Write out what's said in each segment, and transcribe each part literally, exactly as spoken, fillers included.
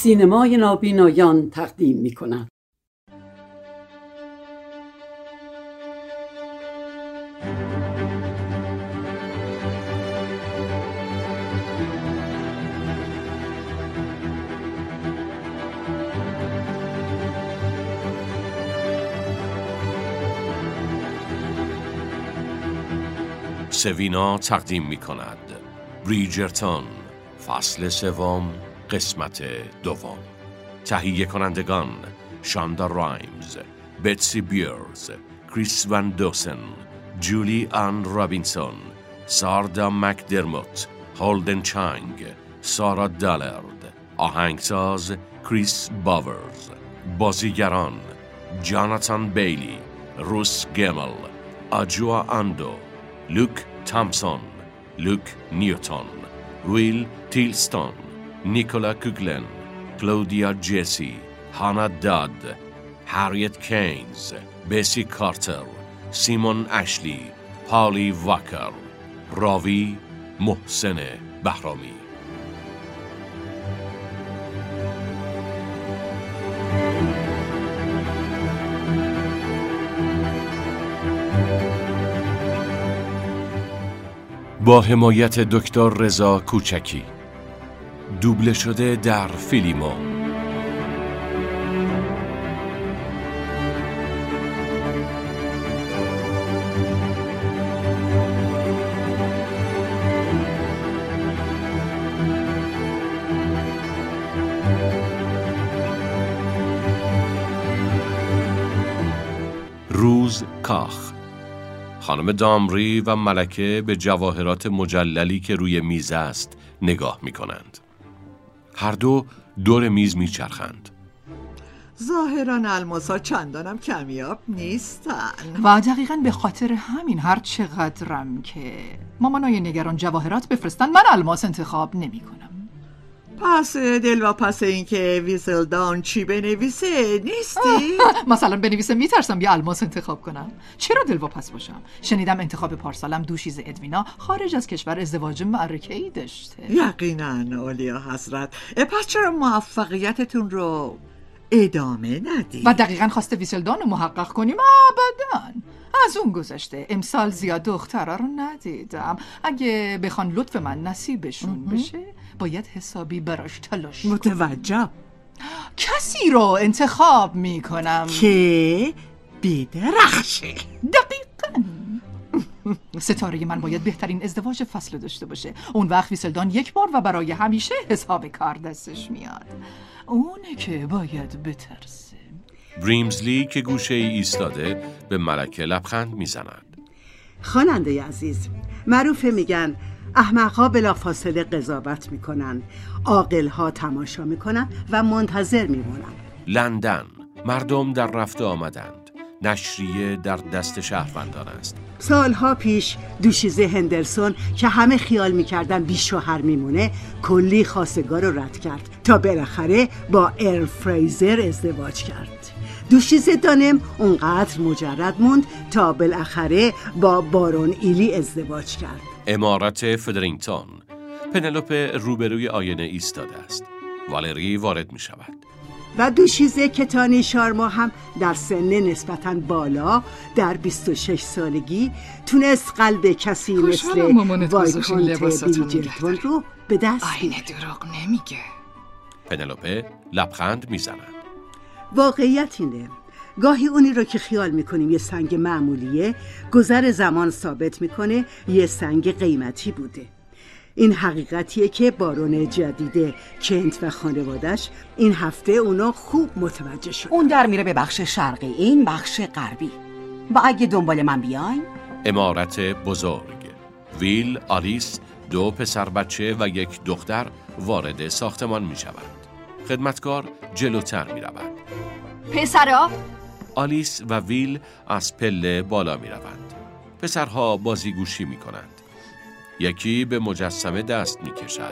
سینمای نابینایان تقدیم می کند. سوینا تقدیم می کند بریجرتون، فصل سوم، قسمت دوم. تهیه کنندگان: شاندا رایمز، بتسی بیرز، کریس وان دوسن، جولی آن رابینسون، ساردا مکدرموت، هولدن چانگ، سارا دالرد. آهنگساز: کریس باورز. بازیگران: جاناتان بیلی، روس گمل، آجوا آندو، لوک تامسون، لوک نیوتن، ویل تیلستون، نیکولا کوگلن، کلودیا جسی، هانا داد، هریت کینز، بیسی کارتر، سیمون اشلی، پالی واکر. راوی: محسن بهرامی. با حمایت دکتر رضا کوچکی. دوبله شده در فیلیمو. روز کاخ. خانم دامری و ملکه به جواهرات مجللی که روی میز است نگاه می کنند. هر دو دور میز می چرخند. ظاهرا الماسا چندانم کمیاب نیستن و دقیقاً به خاطر همین هر چقدرم که مامانای نگران جواهرات بفرستن، من الماس انتخاب نمی کنم. پس دلواپس این که ویسلدان چی بنویسه نیستی؟ مثلا بنویسه میترسم یه الماس انتخاب کنم. چرا دلواپس باشم؟ شنیدم انتخاب پارسالم دوشیزه ادوینا خارج از کشور ازدواج معرکه‌ای داشته. یقینا اولیا حضرت. پس چرا موفقیتتون رو ادامه ندی؟ و دقیقاً خواسته ویسلدان رو محقق کنیم؟ ابداً. از اون گذشته امسال زیاد دخترها رو ندیدم. اگه بخوان لطف من نصیبشون بشه باید حسابی براش تلاش کنم. متوجه. کسی رو انتخاب میکنم که بدرخشه. دقیقاً. ستاره من باید بهترین ازدواج فصل داشته باشه. اون وقت ویسلدان یک بار و برای همیشه حساب کار دستش میاد. اونه که باید بترسه. بریمزلی که گوشه ای ایستاده به ملکه لبخند میزند. خواننده عزیز، معروفه میگن احمق‌ها بلافاصله قضاوت میکنن، عاقل‌ها تماشا میکنن و منتظر میمونن. لندن. مردم در رفت آمدند. نشریه در دست شهروندان است. سالها پیش دوشیزه هندرسون که همه خیال میکردن بی شوهر میمونه، کلی خواستگار رو رد کرد تا بالاخره با ارل فریزر ازدواج کرد. دوشیزه دانم اونقدر مجرد موند تا بالاخره با بارون ایلی ازدواج کرد. امارت فدرینگتون. پنلوپه روبروی آینه ایستاده است. والری وارد می شود. و دوشیزه کتانی شارما هم در سن نسبتاً بالا در بیست و شش سالگی تونست قلب کسی مثل وایکونت بریجرتون رو به دست بیاره. آینه دروغ نمیگه. پنلوپه لبخند میزند. واقعیت اینه، گاهی اونی رو که خیال میکنیم یه سنگ معمولیه، گذر زمان ثابت میکنه یه سنگ قیمتی بوده. این حقیقتیه که بارون جدید کنت و خانوادش این هفته اونا خوب متوجه شد. اون در میره به بخش شرقی، این بخش غربی. و اگه دنبال من بیاین. امارت بزرگ. ویل، آلیس، دو پسر بچه و یک دختر وارد ساختمان می شوند. خدمتکار جلوتر می روند. پسرا؟ آلیس و ویل از پله بالا می روند. پسرها بازیگوشی می کنند. یکی به مجسمه دست می کشد.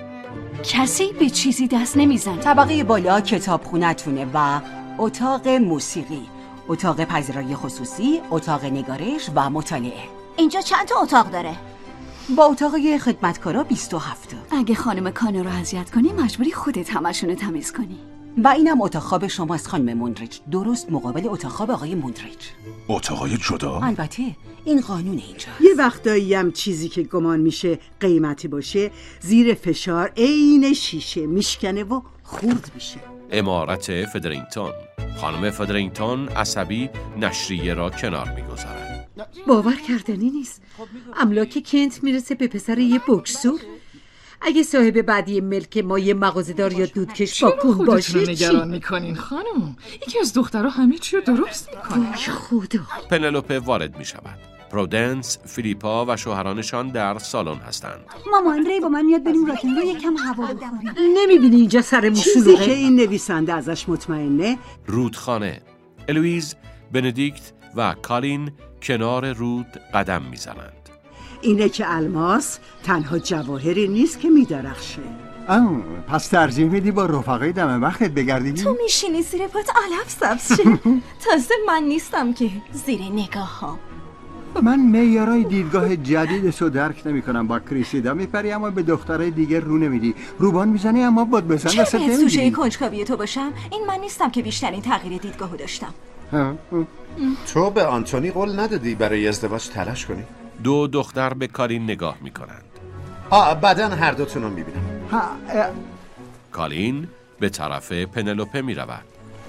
کسی به چیزی دست نمیزن. طبقه بالا کتابخونه‌تونه و اتاق موسیقی، اتاق پذیرایی خصوصی، اتاق نگارش و مطالعه. اینجا چند تا اتاق داره؟ با اتاق خدمتکارا بیست و هفت تا. اگه خانم کانو رو اذیت کنی مجبوری خودت همشون رو تمیز کنی. و اینم اتاق خواب شماست خانم موندریج، درست مقابل اتاق خواب آقای موندریج. اتاقای جدا؟ البته این قانون اینجا. یه وقتایی هم چیزی که گمان میشه قیمتی باشه زیر فشار عین شیشه میشکنه و خورد میشه. عمارت فدرینگتون. خانم فدرینگتون عصبی نشریه را کنار میگذارد. باور کردنی نیست. املاک کنت میرسه به پسر یه بکسور. اگه صاحب بعدی ملک ما یه مغازه‌دار یا دودکش با کوه باشه چی؟ نگران میکنین خانم؟ یکی از دخترها همه چی رو درست میکنه. خدا. پنلوپه وارد میشود. پرودنس، فیلیپا و شوهرانشان در سالن هستند. مامان ری با من میاد بریم راکنرو یکم هوا بخوریم. نمیبینی اینجا سر چیزی موشلوغه؟ که این نویسنده ازش مطمئنه رودخانه. الویز، بندیکت و کالین کنار رود قدم میزنند. اینه که الماس تنها جواهری نیست که میدرخشه. آه، پس ترجیح میدی با رفقای دم وقتت بگردی؟ تو میشینی زیر پات علف سبز شه. تازه من نیستم که زیر نگاه ها. من معیارای دیدگاه جدیدشو درک نمی کنم. با کریسیدا میپری اما به دخترای دیگه رو نمیدی. روبان میزنی اما باد بزن دست چه نمیدی. سوژه کنجکاوی تو باشم؟ این من نیستم که بیشترین تغییر دیدگاهو داشتم. تو به آنتونی قول ندادی برای ازدواج تلاش کنی؟ دو دختر به کالین نگاه میکنند. آه بعدن هر دوتون رو میبینم. کالین به طرف پنلوپه میرود.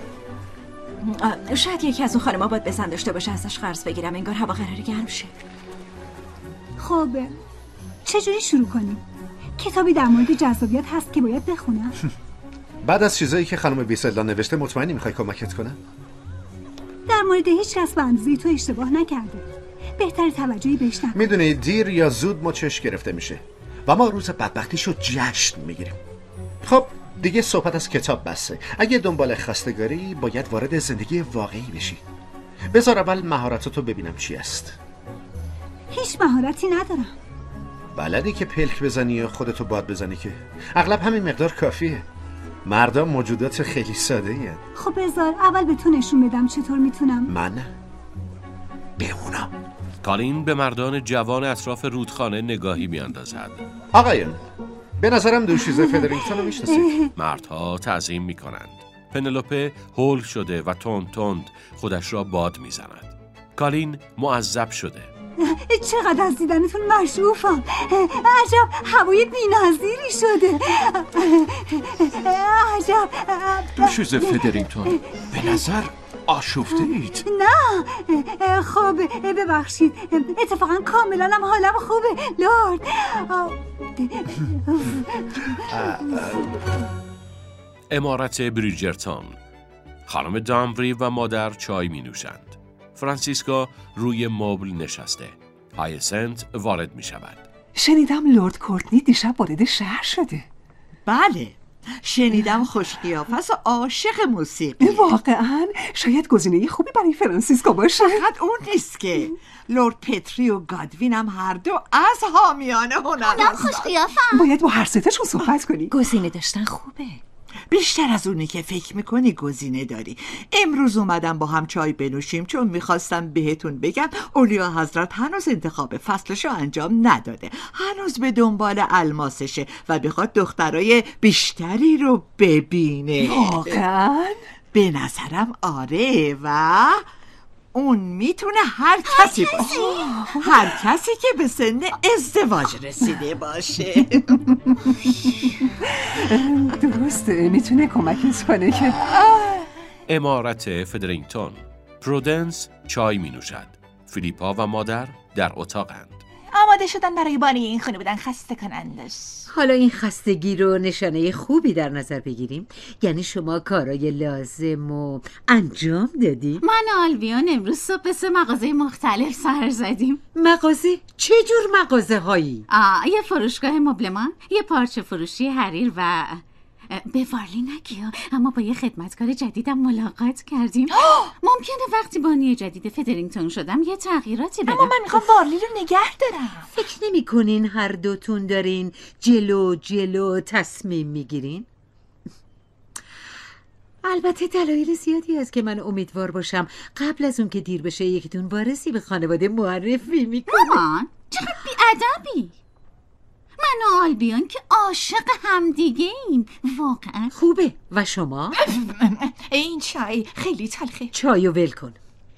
شاید یکی از اون خانم‌ها باید بزن داشته باشه ازش قرض بگیرم، انگار هوا قراره گرم شه. خب چجوری شروع کنیم؟ کتابی در مورد جذابیت هست که باید بخونم؟ بعد از چیزایی که خانم ویسلدان نوشته مطمئنی میخوای کمکت کنم؟ در مورد هیچ کس به اندازه تو اشتباه نکرده. بهتر توجهی بهش نکن. میدونی دیر یا زود ما چش گرفته میشه و ما روز بدبختیشو جشن میگیریم. خب دیگه صحبت از کتاب بسه. اگه دنبال خواستگاری باید وارد زندگی واقعی بشی. بذار اول مهارتاتو ببینم چی است. هیچ مهارتی ندارم. بلدی که پلک بزنی یا خودتو باد بزنی که اغلب همین مقدار کافیه. مردا موجودات خیلی ساده اید. خب بذار اول به تو نشون بدم چطور میتونم. من به اونا. کالین به مردان جوان اطراف رودخانه نگاهی میاندازد. آقایون به نظرم دوشیزه فدرینگتون رو میشناسید. مردها تعظیم میکنند. پنلوپه هول شده و تند تند خودش را باد میزند. کالین معذب شده. چقدر از دیدنتون مشروفم. عجب هوای بی‌نظیری شده. عجب دوشیزه فدرینگتون به نظر آشفته اید. نه خب ببخشید، اتفاقا کاملا هم حالم خوبه لورد. عمارت بریجرتون. خانم دامبری و مادر چای می نوشند. فرانسیسکا روی مبل نشسته. هایسنت وارد می شود. شنیدم لورد کورتنی دیشب وارد شهر شده. بله شنیدم خوش قیافه است و عاشق موسیقی. واقعا شاید گزینه خوبی برای فرانسیسکا باشه. فقط اون نیست که لورد پتری و گادوین هم هر دو از حامیان هنر اونم خوش قیافه. باید با هر ستاشون صحبت کنی. گزینه داشتن خوبه. بیشتر از اونی که فکر میکنی گزینه داری. امروز اومدم با هم چای بنوشیم چون میخواستم بهتون بگم اولیا حضرت هنوز انتخاب فصلشو انجام نداده. هنوز به دنبال الماسشه و بخواد دخترای بیشتری رو ببینه. واقعا؟ به نظرم آره و اون میتونه هر کسی باشه. هر کسی که به سن ازدواج رسیده باشه. درسته میتونه کمکش کنه که عمارت فدرینگتون. پرودنس چای می نوشد. فیلیپا و مادر در اتاقند. آماده شدن برای بانی این خونه بودن خسته کنندش. حالا این خستگی رو نشانه خوبی در نظر بگیریم. یعنی شما کارای لازم و انجام دادیم. من و آلویون امروز صبح به سه مغازه مختلف سر زدیم. مغازه؟ چه جور مغازه هایی؟ آه یه فروشگاه مبلمان، یه پارچه فروشی حریر و به وارلی نگیا اما با یه خدمتکار جدیدم ملاقات کردیم. ممکنه وقتی بانی جدید فدرینگتون شدم یه تغییراتی بدم. اما من میخوام وارلی رو نگه دارم. فکر نمی کنین هر دوتون دارین جلو جلو تصمیم میگیرین؟ البته دلایل زیادی هست که من امیدوار باشم قبل از اون که دیر بشه یکیتون وارثی به خانواده معرفی میکنه. مامان چقدر بی‌ادبی. من و آلبیون که عاشق همدیگه ایم. واقعا خوبه. و شما؟ این چای خیلی تلخه. چایو ول کن.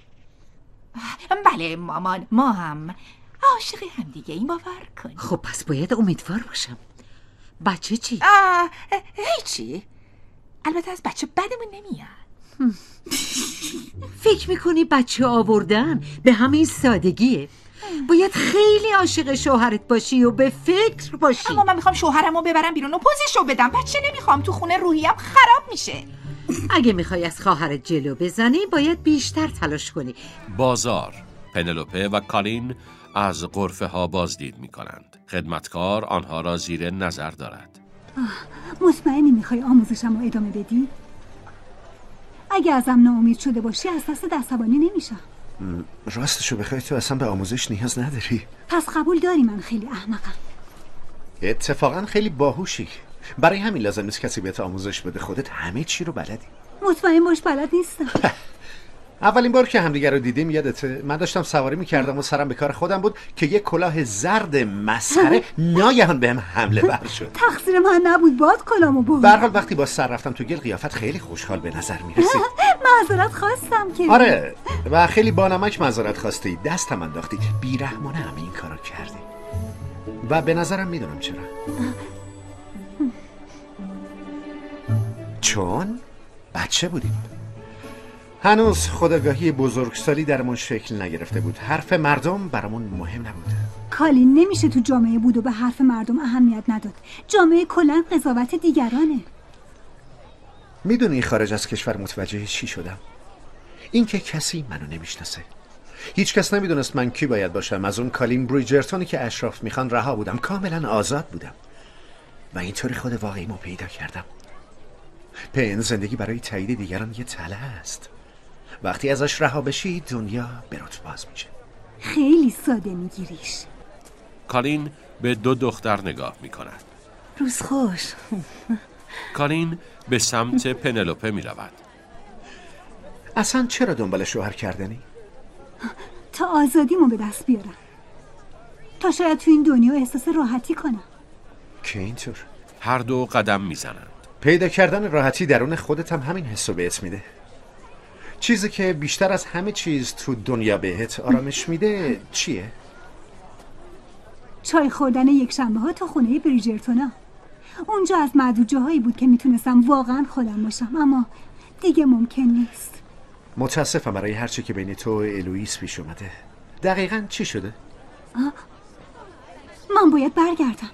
بله مامان، ما هم عاشق همدیگه ایم، باور کن. خب پس باید امیدوار باشم. بچه چی؟ آه هیچی. البته از بچه بدمون نمیاد. فکر میکنی بچه آوردن به همین سادگیه؟ باید خیلی عاشق شوهرت باشی و به فکر باشی. اما من میخوام شوهرمو ببرم بیرون و پوزشو بدم. بچه نمیخوام، تو خونه روحیم خراب میشه. اگه میخوای از خواهرت جلو بزنی باید بیشتر تلاش کنی. بازار. پنلوپه و کالین از غرفه ها بازدید میکنند. خدمتکار آنها را زیر نظر دارد. مطمئنی میخوای آموزشم رو ادامه بدی؟ اگه ازم ناامید شده باشی از دست عصبانی نمیشم. راستشو بخوای تو اصلا به آموزش نیاز نداری. پس قبول داری من خیلی احمقم؟ اتفاقا خیلی باهوشی. برای همین لازم نیست کسی بهت آموزش بده، خودت همه چی رو بلدی. مطمئن باش بلد نیستم. اولین بار که همدیگر رو دیدیم یادته؟ من داشتم سواری میکردم و سرم به کار خودم بود که یه کلاه زرد مسخره ناگهان بهم حمله ور شد. تقصیر من نبود، باد کلامو بود. به هر حال وقتی با سر رفتم تو گل قیافت خیلی خوشحال به نظر میرسی. معذرت خواستم که آره و خیلی بانمک معذرت خواستی، دستم انداختی، بیرحمانه هم این کارو کردی و به نظرم میدونم چرا. چون بچه بودیم. هنوز خودآگاهی بزرگسالی درمون شکل نگرفته بود. حرف مردم برامون مهم نبود. کالین نمیشه تو جامعه بود و به حرف مردم اهمیت نداد. جامعه کلاً قضاوت دیگرانه. میدونی خارج از کشور متوجه چی شدم؟ این که کسی منو نمیشناسه. هیچ کس نمیدونست من کی باید باشم. از اون کالین بریجرتونی که اشراف میخوان رها بودم. کاملا آزاد بودم و اینطوری خود واقعیمو پیدا کردم. پن زندگی برای تایید دیگران یه تله است. وقتی ازش رها بشی دنیا به رت باز میشه. خیلی ساده میگیریش. کالین به دو دختر نگاه میکند. روز خوش. کالین به سمت پنلوپه میرود. اصلا چرا دنبال شوهر کردنی؟ تا آزادیمو به دست بیارم، تا شاید تو این دنیا احساس راحتی کنم. که اینطور؟ هر دو قدم میزنند. پیدا کردن راحتی درون خودت هم همین حسو بهت میده. چیزی که بیشتر از همه چیز تو دنیا بهت آرامش میده چیه؟ چای خوردن یک شنبه ها تو خونه بریجرتونا. اونجا از معدود جاهایی بود که میتونستم واقعا خودم باشم، اما دیگه ممکن نیست. متاسفم برای هرچی که بین تو و الوئیس پیش اومده. دقیقاً چی شده؟ آه. من باید برگردم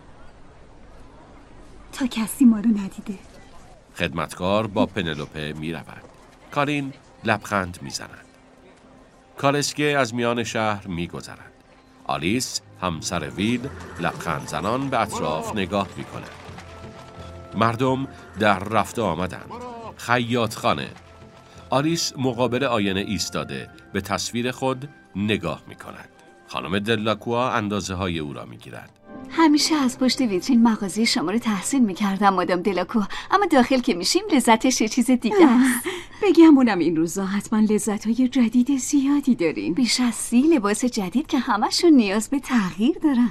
تا کسی ما رو ندیده. خدمتکار با پنلوپه می رود. کالین لبخند می زند. کالسکه از میان شهر می گذرد. آلیس همسر ویل لبخند زنان به اطراف نگاه می کند. مردم در رفته آمدند. خیاط خانه. آلیس مقابل آینه ایستاده به تصویر خود نگاه می کند. خانم دلاکوا اندازه های او را می گیرد. همیشه از پشت ویترین مغازه شما رو تحسین میکردم مادام دلاکو، اما داخل که میشیم لذتش یه چیز دیگه است. بگمونم این روزا حتما لذت‌های جدید زیادی دارین. بیش از سی لباس جدید که همشون نیاز به تغییر دارن.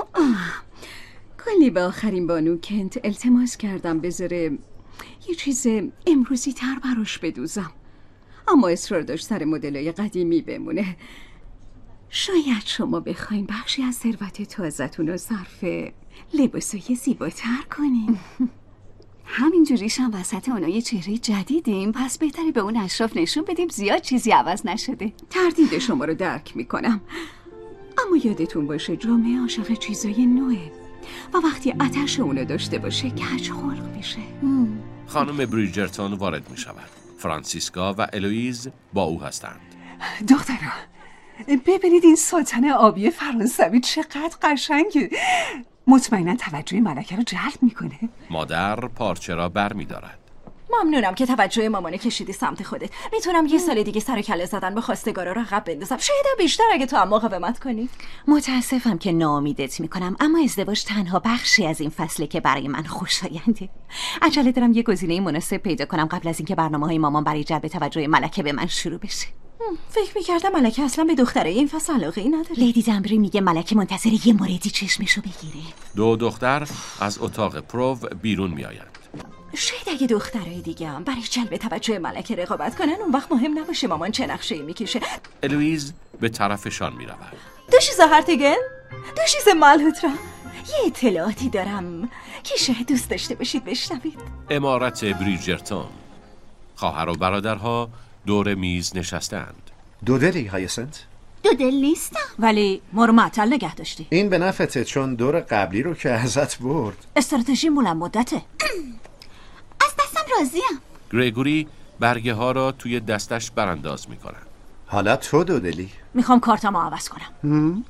کلی به آخرین بانو کنت التماس کردم بذاره یه چیز امروزی تر براش بدوزم، اما اصرار داشت سر مدلای قدیمی بمونه. شاید شما بخواین بخشی از ثروت تازه‌تون رو صرف لباسای زیباتر کنین. همین جوریش هم وسط اونا یه چهره جدیدیم، پس بهتری به اون اشراف نشون بدیم زیاد چیزی عوض نشده. تردید شما رو درک میکنم، اما یادتون باشه جامعه عاشق چیزای نوعه و وقتی آتش اونو داشته باشه کج خلق میشه. خانم بریجرتون وارد میشود. فرانسیسکا و الوئیز با او هستند. دخترا ببینید این ساتن آبی فرانسوی چقدر قشنگه. مطمئنا توجه ملکه رو جلب میکنه. مادر پارچه را بر میدارد. ممنونم که توجه مامانه کشیدی سمت خودت. میتونم یه سال دیگه سر کله زدن به خواستگارا رو عقب بندازم، شایدم بیشتر اگه تو هم مقاومت کنی. متاسفم که ناامیدت میکنم، اما ازدواج تنها بخشی از این فصله که برای من خوشاینده. عجله دارم یه گزینه مناسب پیدا کنم قبل از اینکه برنامه‌های مامان برای جلب توجه ملکه به من شروع بشه. فکر میکردم ملکه اصلا به دختره این فصل علاقه ای نداره. لیدی دمبری میگه ملکه منتظر یه موردی چشمشو بگیره. دو دختر از اتاق پرو بیرون میآیند. شاید اگه دخترای دیگه هم برای جلب توجه ملکه رقابت کنن اون وقت مهم نباشه مامان چه نقشه‌ای میکشه. الویز به طرفشان میرود. دو چیز هرتگن؟ دو چیز مالهوترا. یه اطلاعاتی دارم که شاید دوست داشته باشید بشنوید. عمارت بریجرتون. خواهر و برادرها دور میز نشستند. دو دلی هایسنت؟ دو دل نیستم ولی ما رو معطل نگه داشتی. این به نفعته چون دور قبلی رو که ازت برد. استراتژی مولم مدته. از دستم راضیم. گریگوری برگه ها را توی دستش برانداز میکنه. حالا تو دو دلی؟ میخوام کارتمو عوض کنم.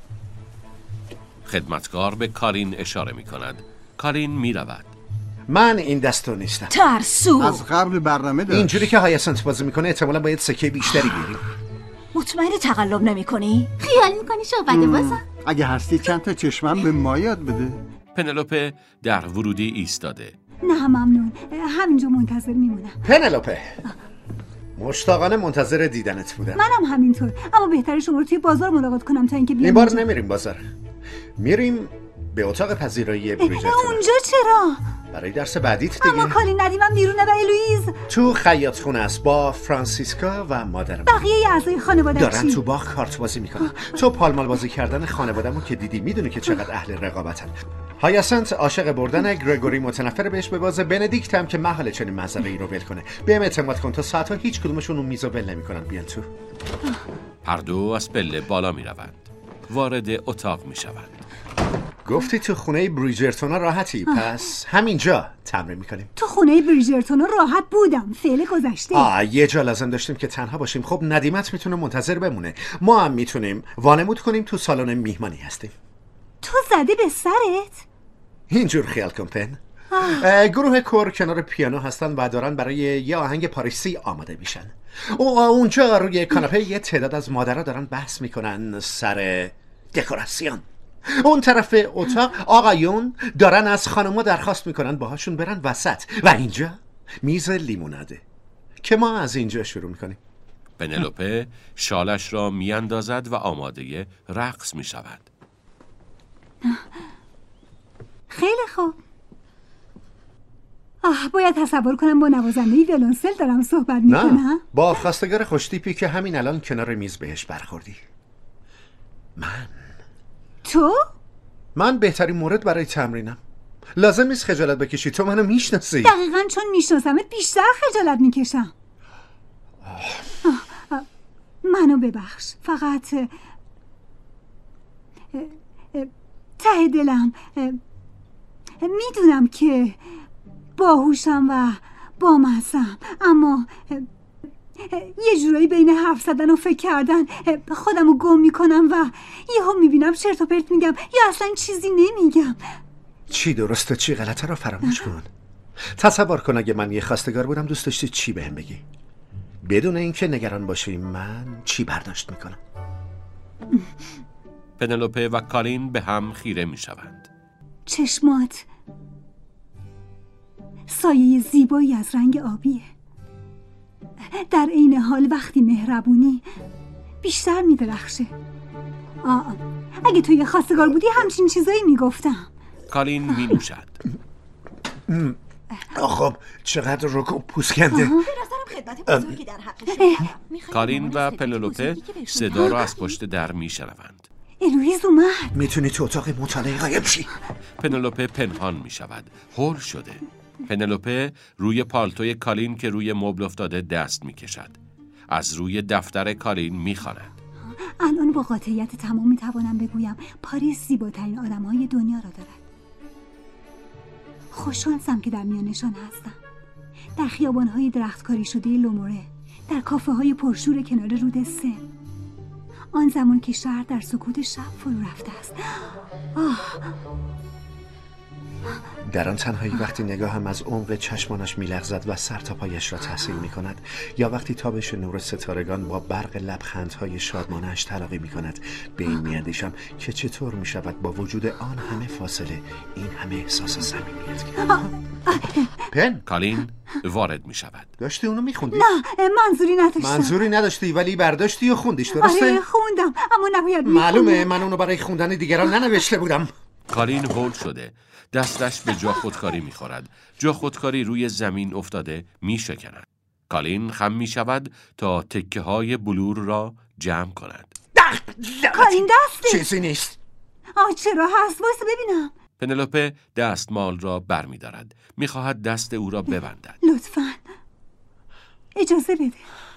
خدمتکار به کارین اشاره میکند. کارین میرود. من این دستو نیستم. ترسو. از قبل برنامه داشت. اینجوری که هایسنت بازی میکنه احتمالاً باید سکه بیشتری بیاریم. مطمئنی تقلب نمی کنی؟ خیال میکنی شعبده بازم؟ اگه هستی چند تا چشمم به ما یاد بده. پنلوپه در ورودی ایستاده. نه ممنون، همینجا منتظر میمونم. پنلوپه مشتاقانه منتظر دیدنت بودم. منم همینطور، اما بهتره شما رو توی بازار ملاقات کنم تا اینکه بیام. این بار نمیریم بازار، میریم به اتاق پذیرایی بریجرتون. اونجا چرا؟ برای درس بعدیت دیگه. اما کالی ندیمم بیرونه و الویز تو خیاط خونه است با فرانسیسکا و مادرم. بقیه اعضای خانواده دارن تو باغ کارت بازی میکنن. تو پالمال بازی کردن خانواده‌مو که دیدی میدونی که چقدر اهل رقابتن. هایسنت عاشق بردن، گریگوری متنفر بهش ببازه، بندیکت هم که محال چنین منظره‌ای رو ول کنه. بهم اعتماد کن تا ساعت‌ها هیچ کدومشون اون میزو ول نمیکنن. بیان تو. هر دو از پله بالا میروند. وارد اتاق میشوند. گفتی تو خونه بریجرتونا راحتی، پس همینجا تمرین میکنیم. تو خونه بریجرتونا راحت بودم، فعل گذشته. آه یه جا لازم داشتیم که تنها باشیم. خب ندیمت میتونه منتظر بمونه، ما هم میتونیم وانمود کنیم تو سالن میهمانی هستیم. تو زده به سرت؟ اینجور خیال کن پن. گروه کور کنار پیانو هستن و دارن برای یه آهنگ پاریسی آماده میشن. او اونجا روی کاناپه یه تعداد از مادرها دارن بحث میکنن سر دکوراسیون. اون طرف اتاق آقایون دارن از خانم‌ها درخواست میکنن باهاشون برن وسط و اینجا میز لیموناده که ما از اینجا شروع میکنیم. پنلوپه شالش را میاندازد و آماده رقص میشود. خیلی خوب. آه باید تصور کنم با نوازنده ویولنسل دارم صحبت میکنم. نه، با خواستگار خوشتیپی که همین الان کنار میز بهش برخوردی. من تو؟ من بهترین مورد برای تمرینم. لازم نیست خجالت بکشی، تو منو میشناسی. دقیقاً چون میشناسمت بیشتر خجالت میکشم. منو ببخش، فقط ته دلم میدونم که باهوشم و بامزه‌ام، اما یه جورایی بین حرف زدن و فکر کردن خودم رو گم میکنم و یهو میبینم چرت و پرت میگم یا اصلا چیزی نمیگم. چی درسته چی غلطه رو فراموش کن. تصور کن اگه من یه خواستگار بودم دوست داشتی چی بهم بگی، بدون اینکه نگران باشی من چی برداشت میکنم. پنلوپه و کارین به هم خیره میشوند. چشمات سایه زیبایی از رنگ آبیه، در عین حال وقتی مهربونی بیشتر میدرخشه. آه اگه تو یه خواستگار بودی همچین چیزایی میگفتم. کارین می نوشد. خب چقدر رک و پوسکنده. کارین و پنلوپه صدا را از پشت در می شنوند. الویز اومد. میتونی تو اتاق مطالعه قایم شی؟ پنلوپه پنهان می شود. هول شده. پنلوپه روی پالتوی کارین که روی مبل افتاده دست می کشد. از روی دفتر کارین می خواند. الان با قاطعیت تمام می توانم بگویم پاریس زیباترین آدم‌های دنیا را دارد. خوششانسم که در میانشان هستم. در خیابان‌های درختکاری شده لوموره، در کافه‌های پرشور کنار رود سن. آن زمان که شهر در سکوت شب فرو رفته است. آه در آن تنهایی وقتی نگاهم از عمق چشمانش میلغزد و سر تا پایش را تحسین می کند، یا وقتی تابش نور ستارگان با برق لبخندهای شادمانه‌اش تلاقی می کند، به این میاندیشم که چطور می شود با وجود آن همه فاصله این همه احساس صمیمیت کرد. پن کالین وارد می شود. داشتی اونو می خوندی؟ نه منظوری نداشتم. منظوری نداشتی ولی برداشتی و خوندیش، درسته؟ آره خوندم اما نباید می معلومه من اونو برای خوندن دیگران ننوشته بودم. کالین هول شده، دستش به جا خودکاری می خورد. جا خودکاری روی زمین افتاده می شکند. کالین خم می شود تا تکه های بلور را جمع کند. کالین دستی چیزی نیست. آه چرا هست؟ واسه ببینم. پنلوپه دستمال را بر می دارد. می خواهد دست او را ببندد. لطفاً اجازه بده.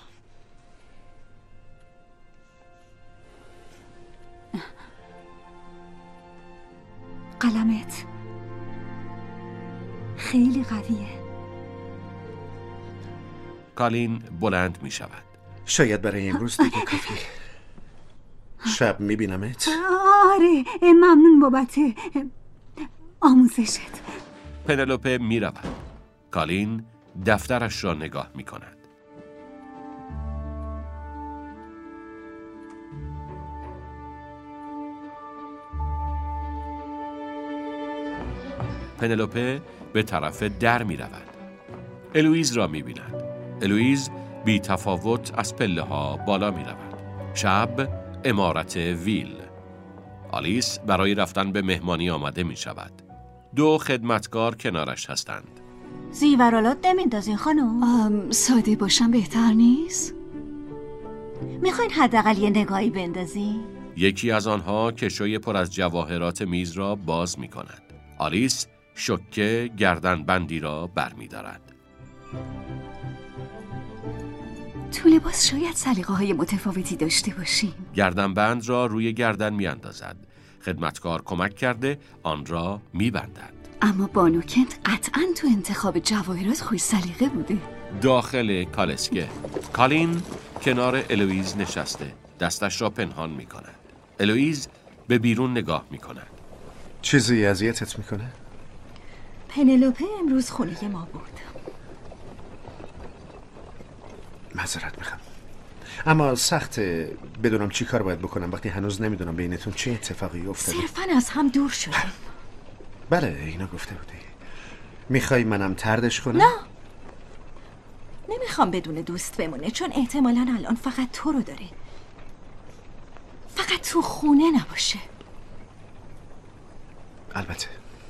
قلمت خیلی قویه. کالین بلند می شود. شاید برای امروز دیگه کافیه. شب می بینمت. آره ممنون بابت آموزشت. پنلوپه می رود. کالین دفترش را نگاه می کند. پنلوپه به طرف در می رود. الویز را می بیند. الویز بی تفاوت از پله ها بالا می رود. شب عمارت ویل. آلیس برای رفتن به مهمانی آمده می شود. دو خدمتکار کنارش هستند. زیورالات نمیندازین خانم؟ ساده باشم بهتر نیست؟ میخواین حداقل یه نگاهی بندازین؟ یکی از آنها کشوی پر از جواهرات میز را باز می کند. آلیس شکه گردن بندی را بر می دارد. تو لباس شاید سلیقه های متفاوتی داشته باشیم. گردن بند را روی گردن می اندازد. خدمتکار کمک کرده آن را می بندد. اما بانو کنت قطعاً تو انتخاب جواهرات خوش سلیقه بوده. داخل کالسکه کالین کنار الویز نشسته، دستش را پنهان می کند. الویز به بیرون نگاه می کند. چیزی اذیتت میکنه؟ پنلوپه امروز خونه ما بود. معذرت میخوام، اما سخت بدونم چی کار باید بکنم وقتی هنوز نمیدونم بینتون چه اتفاقی افتاده. صرفاً از هم دور شدیم. بله اینا گفته بودی. میخوای منم طردش کنم؟ نه نمیخوام بدون دوست بمونه، چون احتمالاً الان فقط تو رو داره. فقط تو خونه نباشه. البته.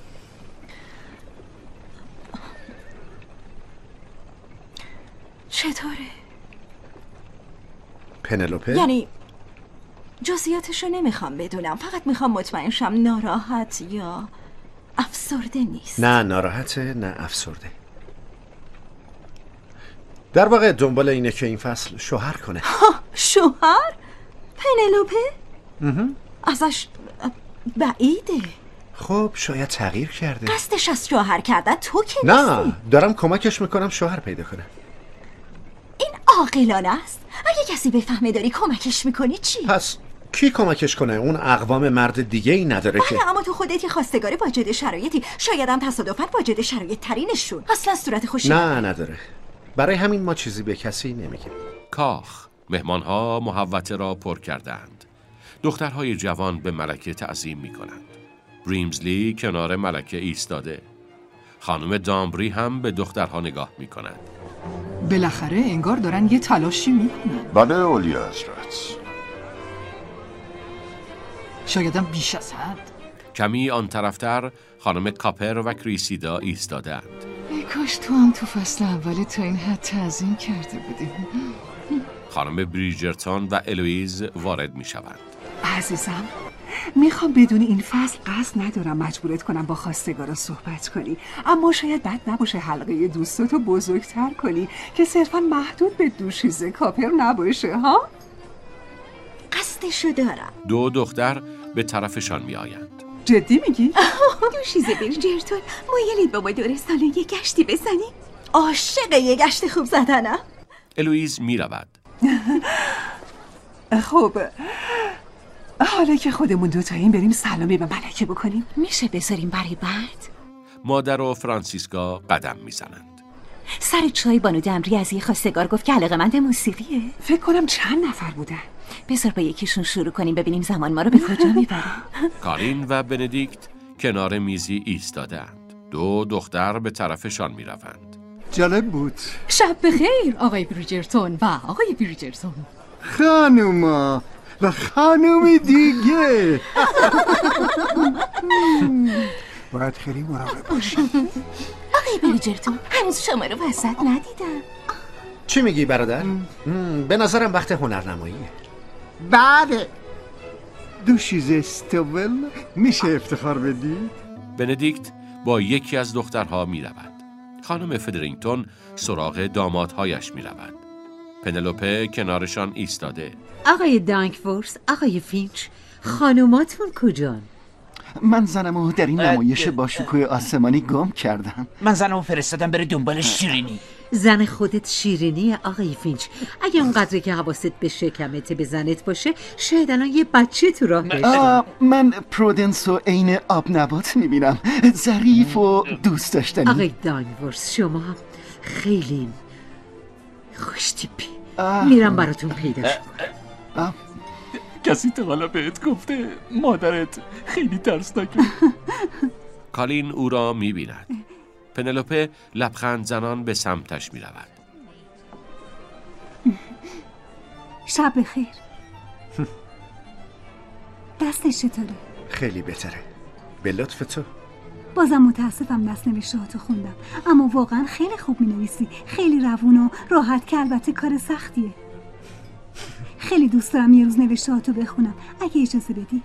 چطوره؟ پنلوپه؟ یعنی جزئیاتشو نمیخوام بدونم، فقط میخوام مطمئن شم ناراحت یا افسرده نیست. نه ناراحته نه افسرده. در واقع دنبال اینه که این فصل شوهر کنه. شوهر؟ پنلوپه؟ ازش بعیده. خب شاید تغییر کرده. قصدش از شوهر کردن تو که نه نیستی. دارم کمکش میکنم شوهر پیدا کنه. این عاقلانه است. اگه کسی بفهمه داری کمکش میکنی چی؟ پس کی کمکش کنه؟ اون اقوام مرد دیگه ای نداره که. بله اما تو خودت یه خواستگار واجد شرایطی، شاید هم تصادفاً واجد شرایط ترینشون. اصلا صورت خوشی نه نداره. نداره. برای همین ما چیزی به کسی نمیگیم. کاخ مهمانها محوطه را پر کردند. دخترهای جوان به ملکه تعظیم می کنند. بریمزلی کنار ملکه ایستاده. خانم دامبری هم به دخترها نگاه می کند. بالاخره انگار دارن یه تلاشی می کنند. بله اولیا حضرت. شایدم بیش از حد. کمی آن طرفتر خانم کاپر و کریسیدا ایستاده اند. ای کاش تو هم تو فصل اولی تا این حد تعظیم کرده بودیم. خانم بریجرتون و الویز وارد می شوند. عزیزم میخوام بدون این فصل قصد ندارم مجبورت کنم با خواستگارا صحبت کنی، اما شاید بد نباشه حلقه دوستاتو بزرگتر کنی که صرفا محدود به دوشیزه کاپر نباشه. ها؟ قصدشو دارم. دو دختر به طرفشان می آیند. جدی میگی؟ دوشیزه بریجرتون مایلید با ما دور سالن یه گشتی بزنیم؟ عاشق یه گشت خوب زدنم. الویز می رود. خب حالا که خودمون دوتاییم بریم سلامی به ملکه بکنیم. میشه بذاریم برای بعد؟ مادر و فرانسیسکا قدم میزنند. سر چای بانو دمری از یه خواستگار گفت که علاقه‌مند موسیقیه. فکر کنم چند نفر بودن. بذار با یکیشون شروع کنیم ببینیم زمان ما رو به کجا میبره. کالین و بندیکت کنار میزی ایستاده‌اند. دو دختر به طرفشان میروند. جالب بود. شب بخیر آقای بریجرتون و آقای بریجرتون. خانوما و خانومی دیگه. باید خیلی مراقب باشیم. آقای بریجرتون هنوز شما رو وسط ندیدم. چی میگی برادر؟ به نظرم وقت هنرنماییه. بله. دوشیزه استوبل میشه افتخار بدی؟ بندیکت با یکی از دخترها میرود. خانم فدرینگتون سراغ دامادهایش میرود. پنلوپه کنارشان ایستاده. آقای دانکفورس، آقای فینچ، خانوماتون کجان؟ من زنمو در این نمایش با شکوه آسمانی گم کردم. من زنمو فرستادم بره دنبال شیرینی. زن خودت شیرینیه آقای فینچ. اگه اونقدری که حواست به شکمت به زنت باشه شاید الان یه بچه تو راه باشه. من پرودنس و عین آب نبات میبینم، ظریف و دوست داشتنی. آقای دانکفورس شما خیلی خوشتیپی. میرم براتون پیداش کنم. کسی تا حالا بهت گفته مادرت خیلی ترسناکه؟ کالین او را می‌بیند. پنلوپه لبخند زنان به سمتش می‌رود. شب بخیر. دستش چطوره؟ خیلی بهتره. به لطف تو. بازم متاسفم دست نوشتهاتو خوندم، اما واقعا خیلی خوب مینویسی. خیلی روون و راحت که البته کار سختیه. خیلی دوست دارم یه روز نوشتهاتو بخونم اگه اجازه بدی.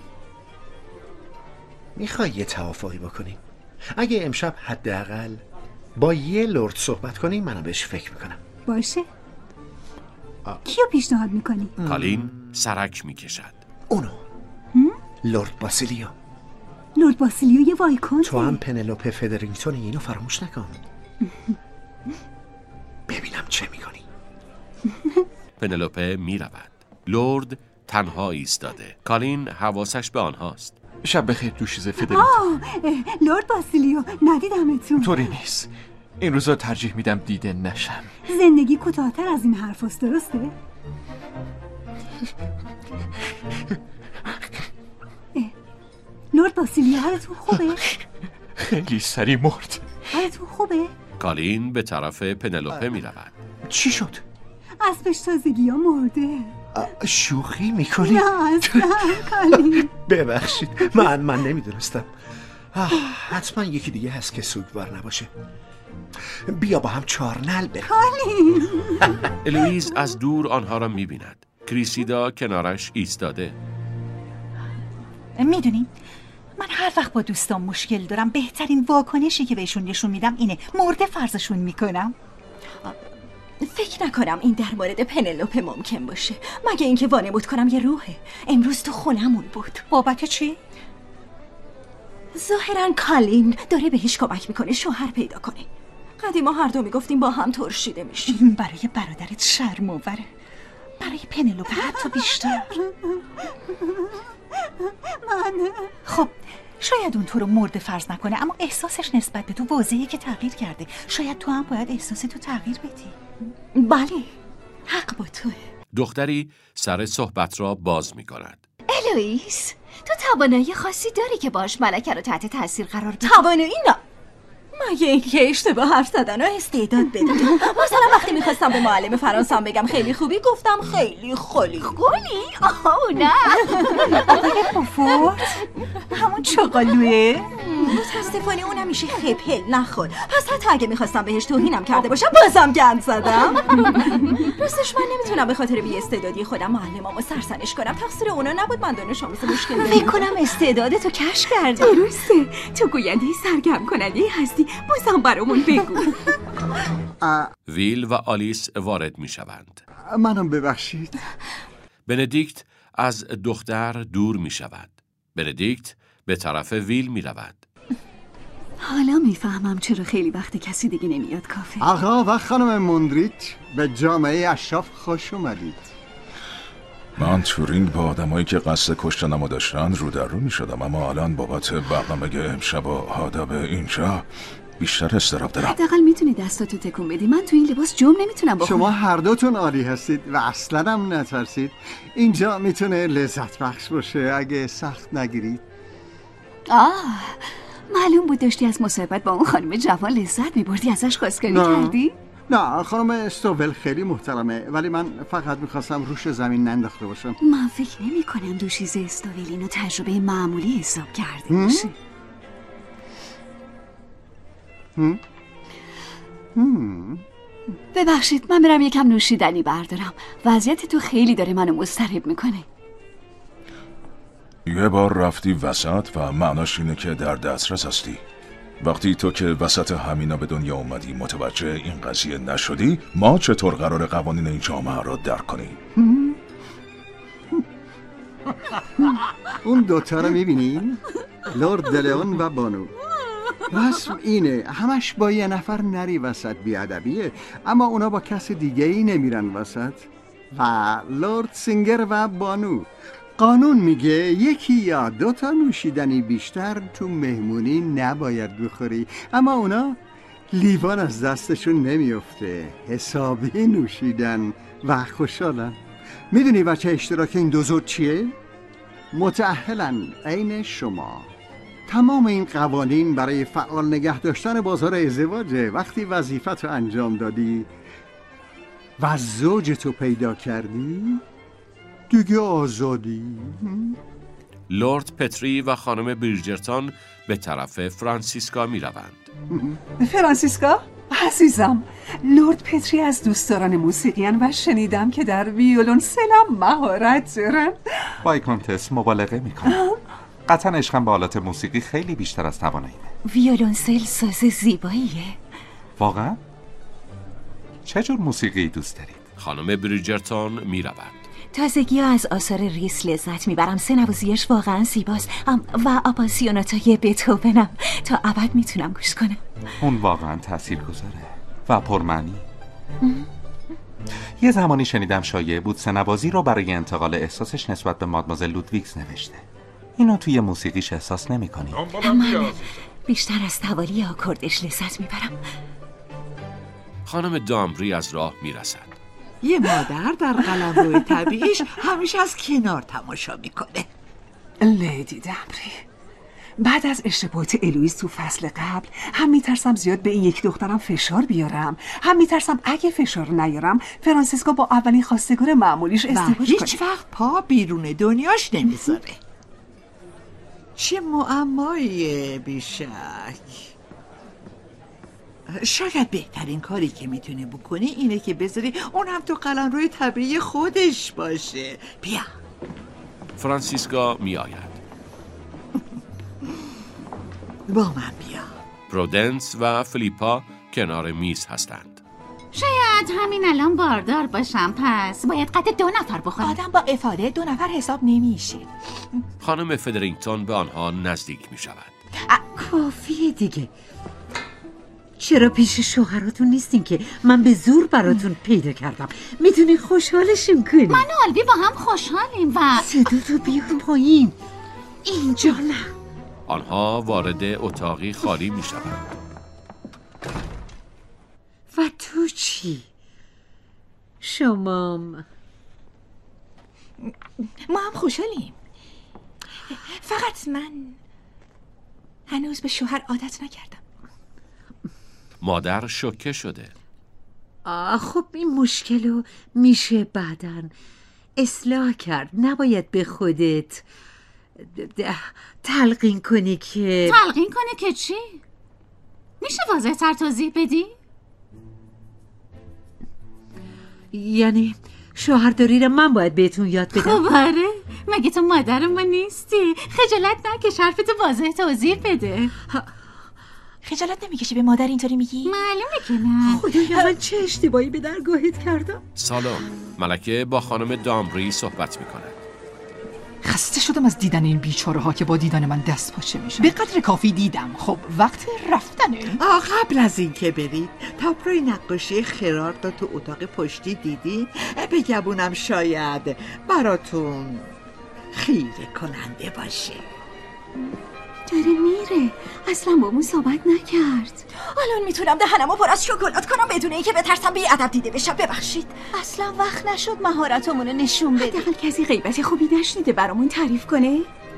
میخوای یه توافقی بکنیم؟ اگه امشب حداقل با یه لرد صحبت کنیم منم بهش فکر میکنم. باشه. کیو پیشنهاد میکنی؟ کالین سرک میکشد. اونو. لرد باسیلیو. لرد باسیلیو یه وایکونته. تو هم پنلوپه فدرینگتون، اینو فراموش نکن. ببینم چه میکنی. پنلوپه میرود. لرد تنها ایستاده. کالین حواسش به آنهاست. شب بخیر دوشیزه فدرینگتون. آه لرد باسیلیو، ندیدمتون. طوری نیست. این روزا ترجیح میدم دیده نشم. زندگی کوتاه‌تر از این حرفاست، درسته؟ لرد باسیلیو حالتون خوبه؟ خیلی سریع مرد. حالتون خوبه؟ کالین به طرف پنلوپه میرود. چی شد؟ اسبش تازگی ها مرده. شوخی میکنی؟ نه اصلا کالین. ببخشید من من نمیدونستم. حتما یکی دیگه هست که سوگوار نباشه. بیا با هم چارنل بریم. کالین. الویز از دور آنها را میبیند. کریسیدا کنارش ایستاده. میدونین من هر وقت با دوستان مشکل دارم بهترین واکنشی که بهشون نشون میدم اینه مورد فرضشون میکنم. فکر نکنم این در مورد پنلوپه ممکن باشه، مگه اینکه وانمود کنم یه روحه. امروز تو خونمون بود. بابت چی؟ ظاهراً کالین داره بهش کمک میکنه شوهر پیدا کنه. قدیما هر دو میگفتیم با هم ترشیده میشیم. برای برادرت شرم‌آوره، برای پنلوپه حتی بیشتر. من خب شاید اون تو رو مورد فرض نکنه، اما احساسش نسبت به تو واضحه که تغییر کرده. شاید تو هم باید احساس تو تغییر بدی. بله حق با توه. دختری سر صحبت را باز می کند. الویس تو توانایی خاصی داری که باش ملکه رو تحت تاثیر قرار بدی؟ توانایی نه، مگه اینکه اشتباه حرف زدن و استعداد بدم. مثلا وقتی میخواستم به معلم فرانسم بگم خیلی خوبی گفتم خیلی خالی گلی؟ آه نه. آقای بوفورت همون چاقالوه؟ متاسفانه اونم میشه خپل نخور. پس حتی اگه میخواستم بهش توهینم کرده باشم بازم گند زدم. راستش من نمیتونم به خاطر بی استعدادی خودم معلمامو سرزنش کنم. تقصیر اونا نبود، من دانش آموز مشکل دارم. فکر کنم استعدادتو کشف کردی. درسته، تو گوینده سرگرم کننده هستی. بازم برامون بگو. ویل و آلیس وارد میشوند. منم ببخشید. بندیکت از دختر دور میشود. بندیکت به طرف ویل میرود. حالا میفهمم چرا خیلی وقت کسی دیگه نمیاد کافه. آقا و خانم موندریچ به جامعه اشراف خوش اومدید. من تورینگ با آدمایی که قصد کشتنمو داشتن رو در رو می شدم، اما الان بابت برنامه امشب و آداب اینجا بیشتر استراب دارم. حداقل میتونی دستاتو تکون بدی. من تو این لباس جم نمیتونم بخورم. شما هر دوتون عالی هستید و اصلا هم نترسید. اینجا میتونه لذت بخش باشه اگه سخت نگیرید. آه معلوم بود داشتی از مصاحبت با اون خانم جوان لذت میبردی. ازش خواستگاری کردی؟ نه خانم استوول خیلی محترمه، ولی من فقط میخواستم روش زمین ننداخته باشم. من فکر نمی کنم دوشیزه استوول اینو تجربه معمولی حساب کرده باشه. هم؟ هم؟ ببخشید من برم یکم نوشیدنی بردارم. وضعیت تو خیلی داره منو مضطرب میکنه. یه بار رفتی وسط و معناش اینه که در دسترس هستی. وقتی تو که وسط همینا به دنیا اومدی متوجه این قضیه نشدی، ما چطور قرار قوانین این جامعه رو درک کنیم؟ اون دوتا رو میبینین؟ لورد دلئون و بانو. رسم اینه همش با یه نفر نری وسط، بیادبیه، اما اونا با کس دیگه ای نمیرن وسط. و لورد سینگر و بانو. قانون میگه یکی یا دو تا نوشیدنی بیشتر تو مهمونی نباید بخوری، اما اونا لیوان از دستشون نمیفته، حسابی نوشیدن و خوشحالن. میدونی بچه اشتراک این دو زوج چیه؟ متأهلن عین شما. تمام این قوانین برای فعال نگه داشتن بازار ازدواجه. وقتی وظیفت رو انجام دادی و زوجتو پیدا کردی دیگه آزادی. لورد پتری و خانم بریجرتون به طرف فرانسیسکا می روند. فرانسیسکا؟ عزیزم، لورد پتری از دوستداران موسیقیان و شنیدم که در ویولونسلم مهارت دارن. وایکونتس مبالغه میکنم. قطعا عشقم به آلات موسیقی خیلی بیشتر از تواناییمه. ویولونسل ساز زیباییه. واقعا؟ چه جور موسیقی دوست دارید؟ خانم بریجرتون می روند. تازگی ها از آثار ریس لذت میبرم. سه نوازیش واقعا زیباست و آپاسیوناتای بتهوونم تا ابد میتونم گوش کنم. اون واقعا تأثیر گذاره و پرمعنی. یه زمانی شنیدم شایعه بود سه نوازی رو برای انتقال احساسش نسبت به مادمازل لودویگز نوشته. اینو توی موسیقیش احساس نمی کنی؟ من بیشتر از توالی آکوردش لذت میبرم. خانم دامبری از راه میرسد. یه مادر در قلمرو طبیعیش همیشه از کنار تماشا میکنه. لیدی دامبری، بعد از اشتباهات الویز تو فصل قبل هم میترسم زیاد به این یک دخترم فشار بیارم، هم میترسم اگه فشار نیارم فرانسیسکا با اولین خواستگار معمولیش ازدواج کنه. هیچ وقت پا بیرون دنیاش نمیذاره. چه معماییه بیشک. شاید بهترین کاری که میتونه بکنی اینه که بذاری اون هم تو قلمروی طبیعی خودش باشه. بیا. فرانسیسکا می آید. با من بیا. پرودنس و فلیپا کنار میز هستند. شاید همین الان باردار باشم، پس باید قد دو نفر بخورم. آدم با افاده دو نفر حساب نمیشه. خانم فدرینگتون به آنها نزدیک می شود. کافیه دیگه. چرا پیش شوهراتون نیستین که من به زور براتون پیدا کردم؟ میتونی خوشحالشون کنی. من و آلبی با هم خوشحالیم و صدا تو بیار پایین. اینجا نه. آنها وارد اتاقی خالی می شوند. و تو چی؟ شمام ما هم خوشحالیم. فقط من هنوز به شوهر عادت نکردم. مادر شوکه شده. آه خب این مشکل رو میشه بعدن اصلاح کرد. نباید به خودت تلقین کنی که تلقین کنی که چی؟ میشه واضح تر توضیح بدی؟ یعنی شوهرداری رو من باید بهتون یاد بدم؟ خب آره، مگه تو مادر ما نیستی؟ خجالت نکش، حرفتو واضح توضیح بده. خجالت نمیکشی به مادر اینطوری میگی؟ معلومه که نه. خدایا من چه اشتباهی به درگاهت کردم؟ سالن. ملکه با خانم دامبری صحبت میکنه. خسته شدم از دیدن این بیچاره ها که با دیدن من دست پاچه میشن. به قدر کافی دیدم. خب وقت رفتنه. آه قبل از این که برید تابلوی نقاشی خرارد رو تو اتاق پشتی دیدین؟ بگمونم شاید براتون خیره کننده باشه. داره میره، اصلا با مو صحبت نکرد. الان میتونم دهنمو پر از شکلات کنم بدون اینکه بترسم بی ادب دیده بشم. ببخشید. اصلا وقت نشد مهارتمون رو نشون بده. حداقل کسی غیبت خوبی نشنیده برامون تعریف کنه.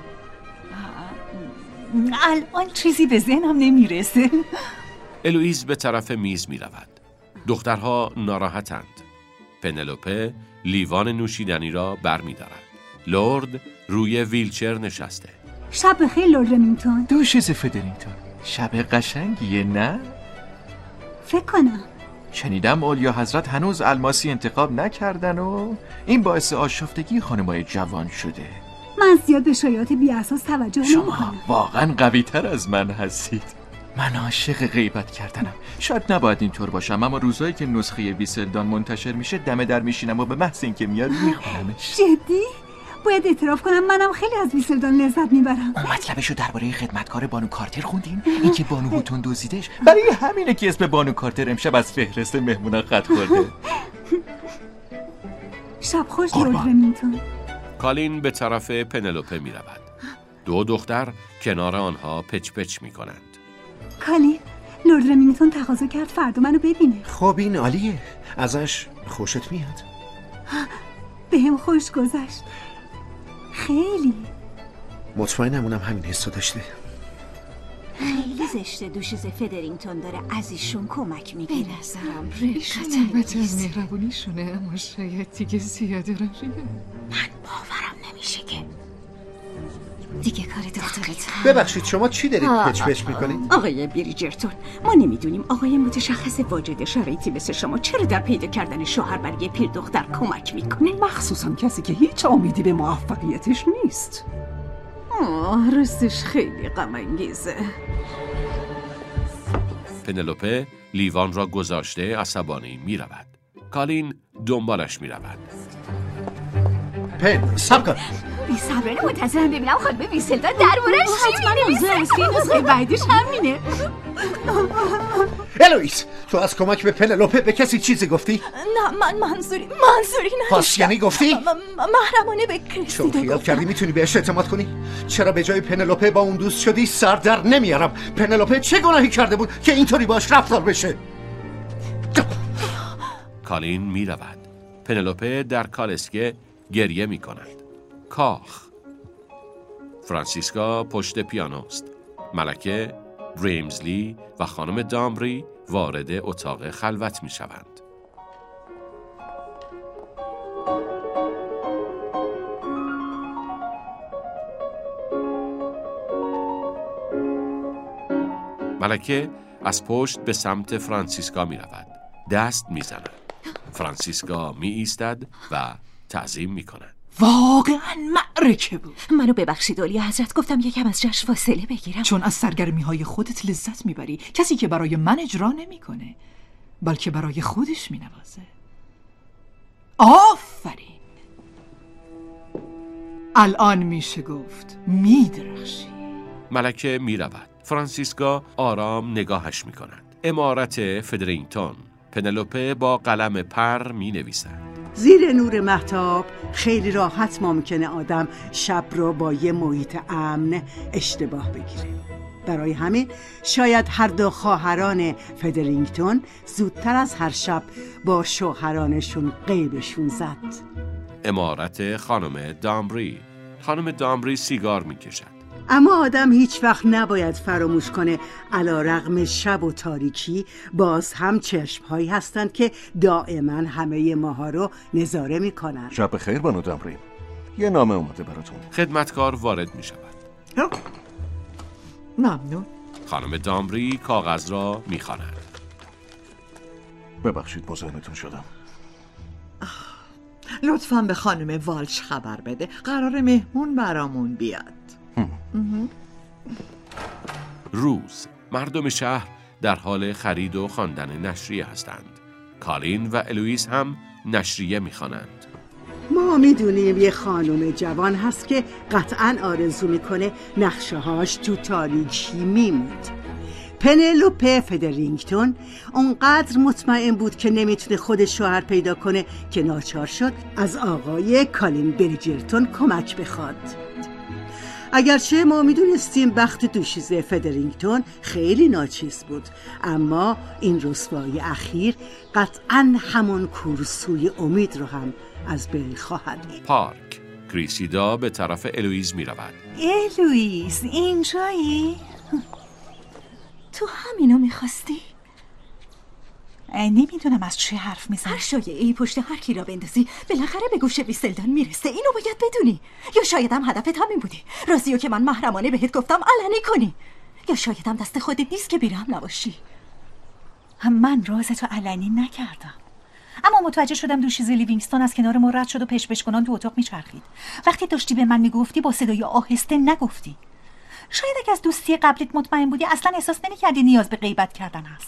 الان چیزی به ذهنم نمیرسه. الوئیس به طرف میز میرود. دخترها ناراحتند. پنلوپه لیوان نوشیدنی را بر می‌دارد. لرد روی ویلچر نشسته. شب بخیر لرد رمینگتون. دوشیز فدرینگتون، شب قشنگیه نه؟ فکر کنم. شنیدم اولیا حضرت هنوز الماسی انتخاب نکردن و این باعث آشفتگی خانمای جوان شده. من زیاد به شایعات بی اساس توجه نمی‌کنم. شما واقعا قوی تر از من هستید. من عاشق غیبت کردنم. شاید نباید اینطور باشم، اما روزایی که نسخه ویسلدان منتشر میشه دم در میشینم و به محض اینکه میاد میخونمش. جدی؟ باید اعتراف کنم منم خیلی از ویسلدان لذت میبرم. اون مطلبشو درباره خدمتکار بانو کارتر خوندین؟ اینکه بانو هوتون دزدیدش؟ برای همینه که اسم بانو کارتر امشب از فهرست مهمونا خط خورده. شب خوش لرد رمینگتون. کالین به طرف پنلوپه می رود. دو دختر کنار آنها پچ پچ می کنند. کالین، لرد رمینگتون تقاضا کرد فردا منو ببینه. خب این عالیه. ازش خوشت میاد؟ به هم خوش گذشت. خیلی. مطمئنم اونم همین حسو داشته. خیلی زشته دوشیز فدرینگتون داره از ایشون کمک میگیره. به نظرم ایشون البته از مهربونیشونه، اما شاید دیگه زیاده رو ریه. من باورم نمیشه که دیگه کار دخترت. ببخشید شما چی دارید پچ پچ میکنید؟ آقای بریجرتون، ما نمیدونیم آقای متشخص واجد شرایطی مثل شما چرا در پیدا کردن شوهر برای پیر دختر کمک میکنه، مخصوصا کسی که هیچ امیدی به موفقیتش نیست. آه راستش خیلی غم انگیزه. پنلوپه لیوان را گذاشته عصبانی می رود. کالین دنبالش می رود. پن سب کن. بی صبرانه منتظرم ببینم خانم ویسلدان درباره‌اش چی می‌نویسه. نسخه بعدیش همینه. الوئیس تو از کمک به پنلوپه به کسی چیزی گفتی؟ نه من منظوری منظوری نداشتم. پس یعنی گفتی؟ محرمانه به کریستیدا چون خیال کردی میتونی بهش اعتماد کنی؟ چرا به جای پنلوپه با اون دوست شدی؟ سر در نمیارم. پنلوپه چه گناهی کرده بود که اینطوری باش رفتار بشه؟ کالین می رود. پنلوپه در کالسکه گریه می کند. کاخ. فرانسیسکا پشت پیانوست. ملکه، بریمزلی و خانم دامبری وارد اتاق خلوت می شوند. ملکه از پشت به سمت فرانسیسکا می رود. دست می زند. فرانسیسکا می ایستد و تعظیم می کند. واقعا معرکه بود. منو ببخشید اولیا حضرت، گفتم یکم از جاش فاصله بگیرم. چون از سرگرمی های خودت لذت میبری. کسی که برای من اجرا نمیکنه بلکه برای خودش مینوازه. آفرین. الان میشه گفت میدرخشی. ملکه میرود. فرانسیسکا آرام نگاهش میکند. عمارت فدرینگتون. پنلوپه با قلم پر می نویسد. زیر نور مهتاب خیلی راحت ممکنه آدم شب رو با یه محیط امن اشتباه بگیره. برای همین شاید هر دو خواهران فدرینگتون زودتر از هر شب با شوهرانشون غیبشون زد. عمارت خانم دامبری. خانم دامبری سیگار می کشد. اما آدم هیچ وقت نباید فراموش کنه علیرغم شب و تاریکی باز هم چشم‌هایی هستند که دائما همه ماها رو نظاره می‌کنن. شب خیر بانو دامبری. یه نامه اومده براتون. خدمتکار وارد می شود. ممنون. خانم دامبری کاغذ را می خواند. ببخشید مزاحمتون شدم. لطفاً به خانم والش خبر بده. قرار مهمون برامون بیاد. روز مردم شهر در حال خرید و خواندن نشریه هستند. کالین و الوئیس هم نشریه می‌خوانند. ما میدونیم یه خانم جوان هست که قطعاً آرزو میکنه نقشه هاش تو تاریکی میموند. پنلوپه فدرینگتون اونقدر مطمئن بود که نمیتونه خود شوهر پیدا کنه که ناچار شد از آقای کالین بریجرتون کمک بخواد. اگرچه ما میدونستیم بخت دوشیزه فدرینگتون خیلی ناچیز بود، اما این رسوایی اخیر قطعاً همون کورسوی امید رو هم از بین خواهد برد. پارک. کریسیدا به طرف الویز می رود. الویز اینجایی؟ تو همینو میخواستی؟ نمیدونم از چی حرف میزنی. هر شایعه‌ای پشت هر کی را بندازی بالاخره به گوش ویسلدان میرسه. اینو باید بدونی. یا شاید هم هدفت همین بودی، رازیو که من محرمانه بهت گفتم علنی کنی، یا شاید هم دست خودت نیست که بیرحم نباشی. هم من رازتو علنی نکردم، اما متوجه شدم دوشیزه لیوینگستون از کنار ما رد شد و پشپش کنان تو اتاق میچرخید. وقتی داشتی به من میگفتی با صدای آهسته نگفتی. شاید اگه از دوستی قبلیت مطمئن بودی اصلا احساس نمی‌کردی نیاز به غیبت کردن هست.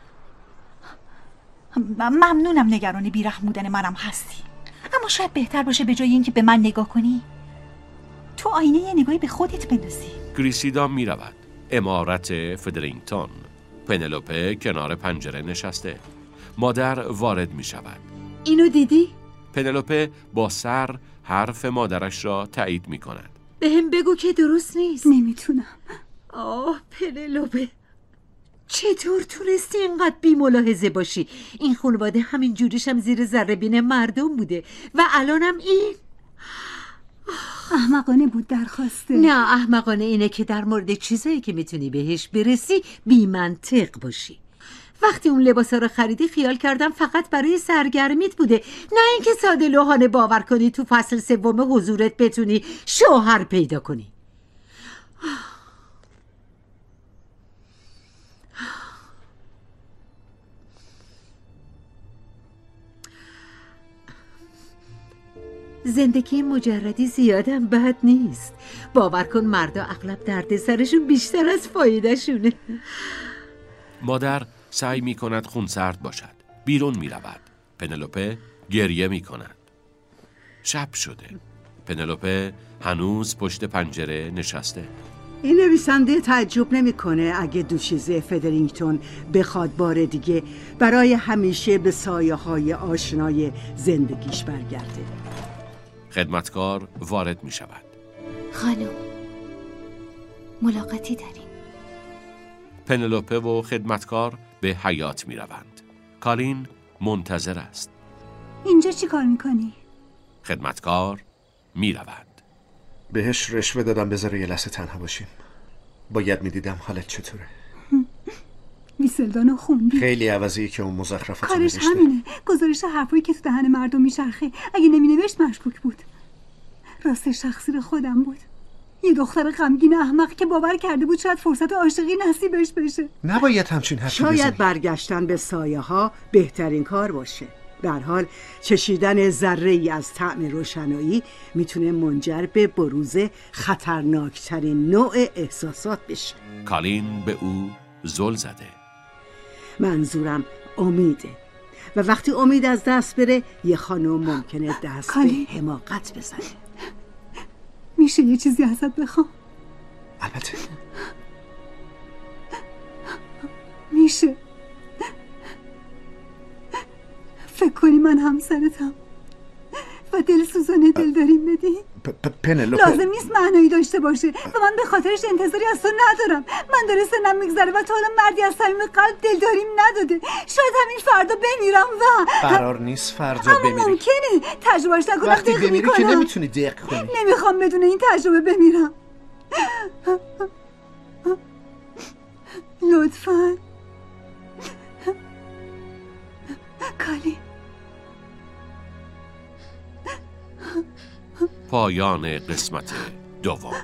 ممنونم نگران بیرحم بودن منم هستی، اما شاید بهتر باشه به جای اینکه به من نگاه کنی تو آینه یه نگاهی به خودت بندازی. کریسیدا می رود. عمارت فدرینگتون. پنلوپه کنار پنجره نشسته. مادر وارد می شود. اینو دیدی؟ پنلوپه با سر حرف مادرش را تایید می کند. به هم بگو که درست نیست. نمیتونم. آه پنلوپه، چطور تونستی اینقدر بی ملاحظه باشی؟ این خانواده همین جوریش هم زیر ذره بین مردم بوده و الانم این احمقانه بود درخواسته. نه، احمقانه اینه که در مورد چیزایی که میتونی بهش برسی بی منطق باشی. وقتی اون لباسا رو خریدی خیال کردم فقط برای سرگرمیت بوده، نه اینکه ساده لوحانه باور کنی تو فصل سوم حضورت بتونی شوهر پیدا کنی. زندگی مجردی زیادم بد نیست. باور کن مردا اغلب درد سرشون بیشتر از فایدهشونه. مادر سعی می کند خونسرد باشد. بیرون می رود. پنلوپه گریه می کند. شب شده. پنلوپه هنوز پشت پنجره نشسته. این نویسنده تعجب نمیکنه اگه دوشیزه فدرینگتون بخواد بار دیگه برای همیشه به سایه های آشنای زندگیش برگرده. خدمتکار وارد می شود. خانم، ملاقاتی داریم. پنلوپه و خدمتکار به حیاط می روند. کالین منتظر است. اینجا چی کار میکنی؟ خدمتکار می رود. بهش رشوه دادم بذاره یه لحظه تنها باشیم. باید میدیدم حالت چطوره. ویسلدانو خوندی؟ خیلی عوضیه که اون مزخرفات رو کارش نوشته. همینه، گزارش حرفایی که تو دهن مردم میچرخه. اگه نمینوشت مشکوک بود. راستش تقصیر خودم بود. یه دختر غمگین احمق که باور کرده بود شاید فرصت عاشقی نصیبش بشه. نباید همچین حرفی بزنی. شاید برگشتن به سایه ها بهترین کار باشه. به هر حال چشیدن ذره‌ای از طعم روشنایی میتونه منجر به بروز خطرناکترین نوع احساسات بشه. کالین به او زل زده. منظورم امیده، و وقتی امید از دست بره یه خانم ممکنه دست کالین. به حماقت بزنه. میشه یه چیزی ازت بخوام؟ البته. میشه فکر کنی من همسرتم و دلسوزانه دل داریم بدی؟ پنلوپه لازم نیست معنایی داشته باشه و من به خاطرش انتظاری از تو ندارم. من داره سنم میگذره و تو حالا مردی از صمیم قلب دلداریم نداده. شاید همین فردا بمیرم و قرار نیست فردا اما بمیری. ممکنه تجربهش نکنم. وقتی دق بمیری میکنم. که نمیتونی دق کنی. نمیخوام بدون این تجربه بمیرم. لطفاً کالی. پایان قسمت دوم.